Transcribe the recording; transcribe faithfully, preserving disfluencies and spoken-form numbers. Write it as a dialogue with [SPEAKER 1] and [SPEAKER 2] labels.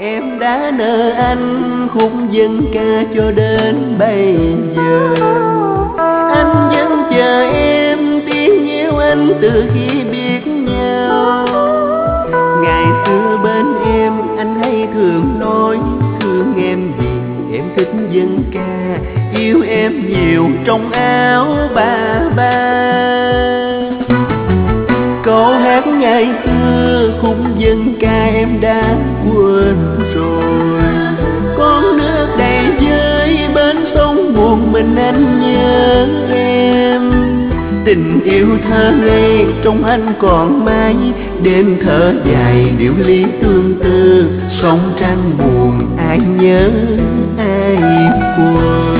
[SPEAKER 1] Em đã nợ anh khúc dân ca cho đến bây giờ. Anh vẫn chờ em tiếng yêu anh từ khi biết nhau. Ngày xưa bên em anh hay thường nói thương em vì em thích dân ca, yêu em nhiều trong áo ba ba. Câu hát ngày xưa khúc dân ca em đã quên rồi. Con nước đầy vơi bên sông buồn mình anh nhớ em. Tình yêu thơ ngây trong anh còn mãi, đêm thở dài điệu ly tương tư. Sông trăng buồn ai nhớ ai buồn.